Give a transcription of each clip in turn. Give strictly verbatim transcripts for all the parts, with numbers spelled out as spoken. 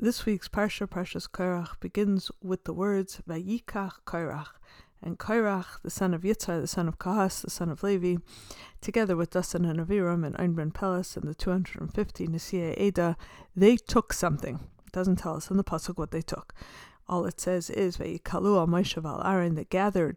This week's Parsha, Parshas Korach, begins with the words Vayikach Korach, and Korach, the son of Yitzhar, the son of Kahas, the son of Levi, together with Dasan and Aviram and Ein ben Peles and the two hundred fifty Nesiei Eda, they took something. It doesn't tell us in the pasuk what they took. All it says is Vayikalu al Moshe v'al Aaron, they gathered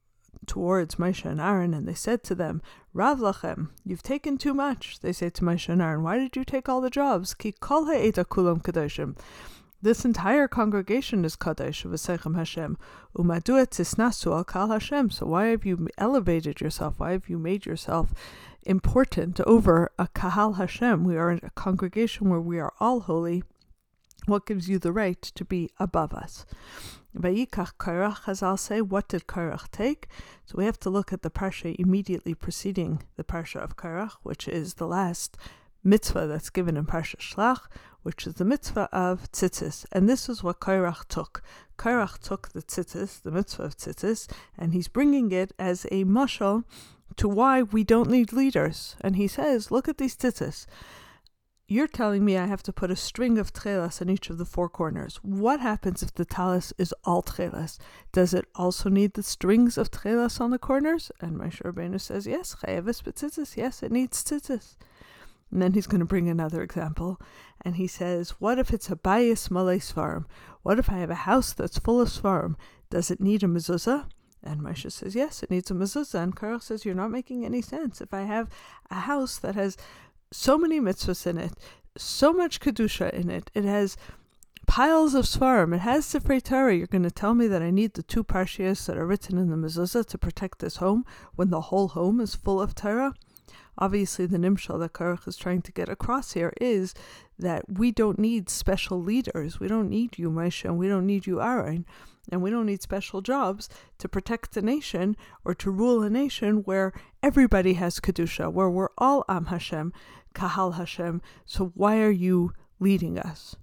towards Moshe and Aaron, and they said to them, Rav lachem, you've taken too much. They say to Moshe and Aaron, why did you take all the jobs? Ki kol ha'eda kulam kadoshim. This entire congregation is kadosh v'seichem Hashem. Umadua tisnasu al kal Hashem. So why have you elevated yourself? Why have you made yourself important over a kahal Hashem? We are a congregation where we are all holy. What gives you the right to be above us? Vayikach Korach, Chazal say, what did Korach take? So we have to look at the parsha immediately preceding the parsha of Korach, which is the last mitzvah that's given in Parsha Shlach, which is the mitzvah of tzitzis. And this is what Korach took. Korach took the tzitzis, the mitzvah of tzitzis, and he's bringing it as a mashal to why we don't need leaders. And he says, look at these tzitzis. You're telling me I have to put a string of tchelas in each of the four corners. What happens if the talis is all tchelas? Does it also need the strings of tchelas on the corners? And Moshe Rabbeinu says, yes, chayeves b'tzitzis. Yes, it needs tzitzis. And then he's going to bring another example. And he says, what if it's a bayis malei svarim? What if I have a house that's full of svarim? Does it need a mezuzah? And Moshe says, yes, it needs a mezuzah. And Korach says, you're not making any sense. If I have a house that has so many mitzvahs in it, so much kedusha in it, it has piles of svarim, it has Sifrei Torah, you're going to tell me that I need the two parshias that are written in the mezuzah to protect this home when the whole home is full of Torah? Obviously, the nimshal that Korach is trying to get across here is that we don't need special leaders. We don't need you, Moshe, and we don't need you, Aaron, and we don't need special jobs to protect the nation or to rule a nation where everybody has kedusha, where we're all Am Hashem, Kahal Hashem. So why are you leading us?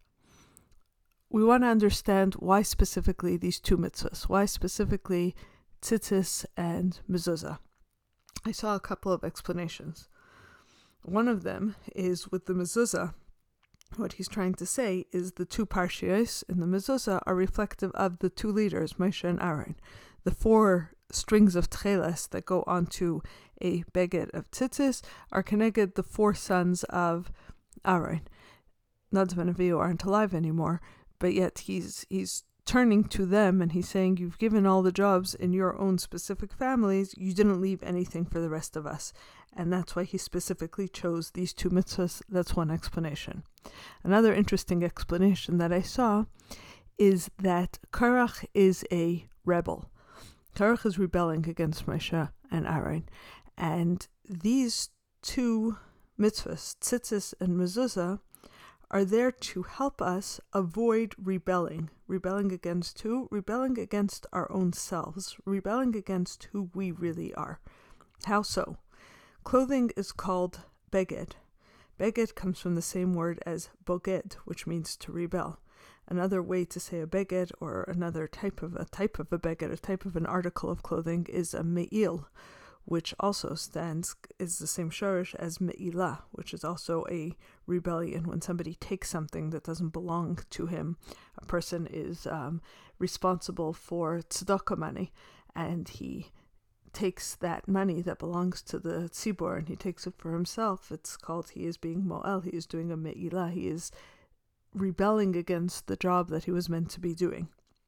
We want to understand why specifically these two mitzvahs, why specifically tzitzis and mezuzah. I saw a couple of explanations. One of them is with the mezuzah. What he's trying to say is the two parshios in the mezuzah are reflective of the two leaders, Moshe and Aaron. The four strings of tcheles that go onto a beged of tzitzis are connected the four sons of Aaron. Nadav and Avihu aren't alive anymore, but yet he's he's turning to them and he's saying, you've given all the jobs in your own specific families, you didn't leave anything for the rest of us. And that's why he specifically chose these two mitzvahs. That's one explanation. Another interesting explanation that I saw is that Korach is a rebel. Korach is rebelling against Moshe and Aaron. And these two mitzvahs, tzitzis and mezuzah, are there to help us avoid rebelling. Rebelling against who? Rebelling against our own selves. Rebelling against who we really are. How so? Clothing is called beged. Beged comes from the same word as boged, which means to rebel. Another way to say a beged, or another type of a type of a beged, a type of an article of clothing, is a me'il, which also stands, is the same shorish as me'ilah, which is also a rebellion. When somebody takes something that doesn't belong to him, a person is um, responsible for tzedakah money, and he takes that money that belongs to the tzibor, and he takes it for himself. It's called, he is being mo'el, he is doing a me'ilah, he is rebelling against the job that he was meant to be doing.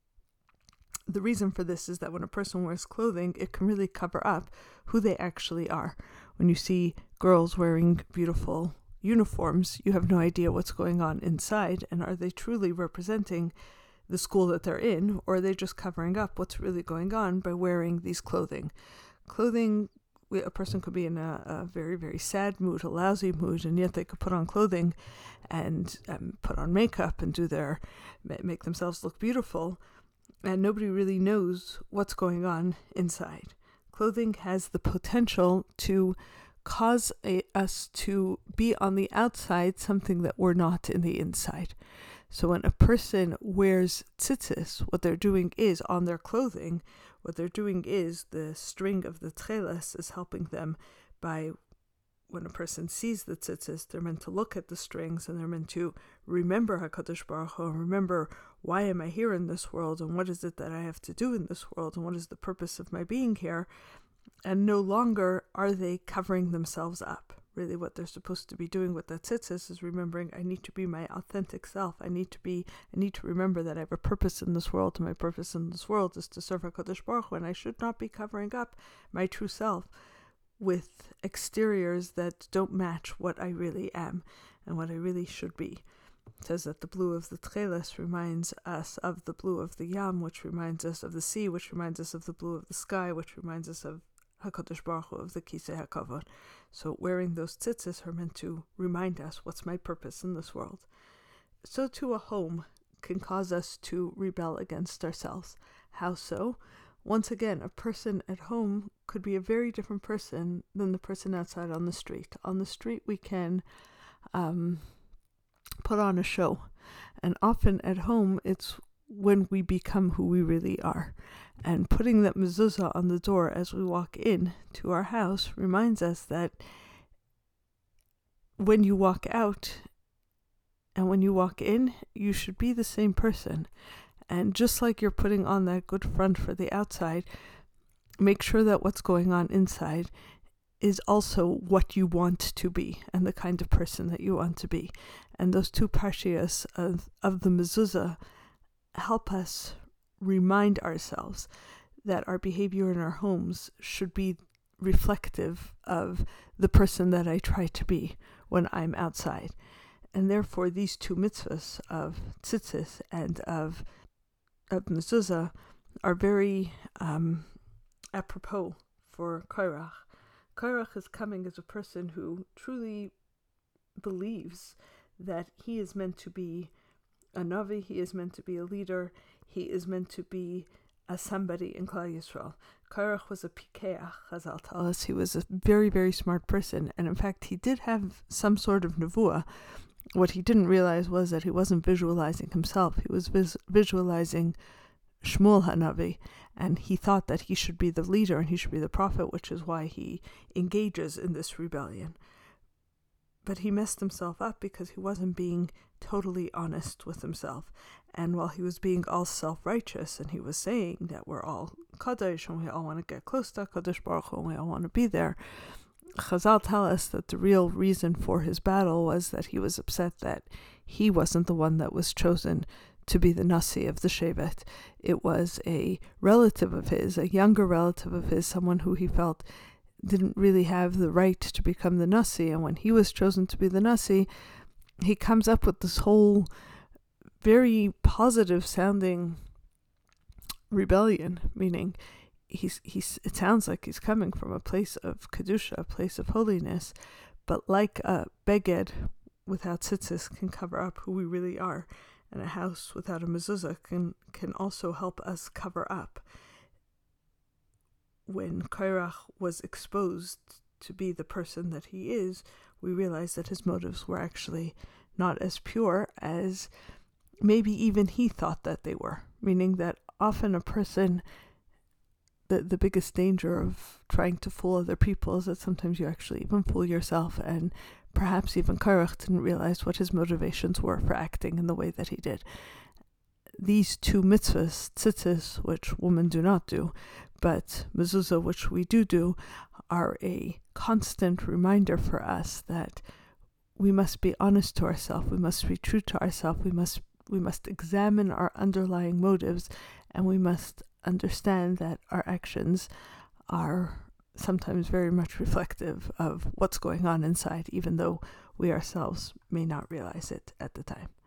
The reason for this is that when a person wears clothing, it can really cover up who they actually are. When you see girls wearing beautiful uniforms, you have no idea what's going on inside, and are they truly representing the school that they're in, or are they just covering up what's really going on by wearing these clothing? Clothing, a person could be in a, a very, very sad mood, a lousy mood, and yet they could put on clothing and um, put on makeup and do their, make themselves look beautiful, and nobody really knows what's going on inside. Clothing has the potential to cause a, us to be on the outside something that we're not in the inside. So when a person wears tzitzis, what they're doing is, on their clothing, what they're doing is, the string of the tcheles is helping them by when a person sees the tzitzis, they're meant to look at the strings and they're meant to remember HaKadosh Baruch Hu, and remember, why am I here in this world, and what is it that I have to do in this world, and what is the purpose of my being here. And no longer are they covering themselves up. Really what they're supposed to be doing with that tzitzis is remembering, I need to be my authentic self. I need to be, I need to remember that I have a purpose in this world, and my purpose in this world is to serve HaKadosh Baruch Hu, and I should not be covering up my true self with exteriors that don't match what I really am and what I really should be. It says that the blue of the Tcheles reminds us of the blue of the Yam, which reminds us of the sea, which reminds us of the blue of the sky, which reminds us of HaKadosh Baruch Hu, of the Kisei HaKavod. So wearing those tzitzis are meant to remind us, what's my purpose in this world. So too a home can cause us to rebel against ourselves. How so? Once again, a person at home could be a very different person than the person outside on the street. On the street we can um, put on a show. And often at home it's when we become who we really are. And putting that mezuzah on the door as we walk in to our house reminds us that when you walk out and when you walk in, you should be the same person. And just like you're putting on that good front for the outside, make sure that what's going on inside is also what you want to be and the kind of person that you want to be. And those two parshias of, of the mezuzah help us remind ourselves that our behavior in our homes should be reflective of the person that I try to be when I'm outside. And therefore these two mitzvahs of tzitzis and of of mezuzah are very um, apropos for Korach. Korach is coming as a person who truly believes that he is meant to be a Navi, he is meant to be a leader, he is meant to be a somebody in Klal Yisrael. Korach was a pikeach, Chazal tell us. He was a very, very smart person, and in fact he did have some sort of nevuah. What he didn't realize was that he wasn't visualizing himself. He was vis- visualizing Shmuel HaNavi, and he thought that he should be the leader and he should be the prophet, which is why he engages in this rebellion. But he messed himself up because he wasn't being totally honest with himself. And while he was being all self-righteous and he was saying that we're all Kadosh and we all want to get close to Kadosh Baruch Hu and we all want to be there, Chazal tell us that the real reason for his battle was that he was upset that he wasn't the one that was chosen to be the Nasi of the Shevet. It was a relative of his, a younger relative of his, someone who he felt didn't really have the right to become the Nasi. And when he was chosen to be the Nasi, he comes up with this whole very positive sounding rebellion, meaning he's he's it sounds like he's coming from a place of kedusha, a place of holiness, but like a beged without tzitzis can cover up who we really are, and a house without a mezuzah can can also help us cover up. When Korach was exposed to be the person that he is, we realized that his motives were actually not as pure as maybe even he thought that they were, meaning that often a person, the, the biggest danger of trying to fool other people is that sometimes you actually even fool yourself, and perhaps even Korach didn't realize what his motivations were for acting in the way that he did. These two mitzvahs, tzitzis, which women do not do, but mezuzah, which we do do, are a constant reminder for us that we must be honest to ourselves, we must be true to ourselves, we must we must examine our underlying motives, and we must understand that our actions are sometimes very much reflective of what's going on inside, even though we ourselves may not realize it at the time.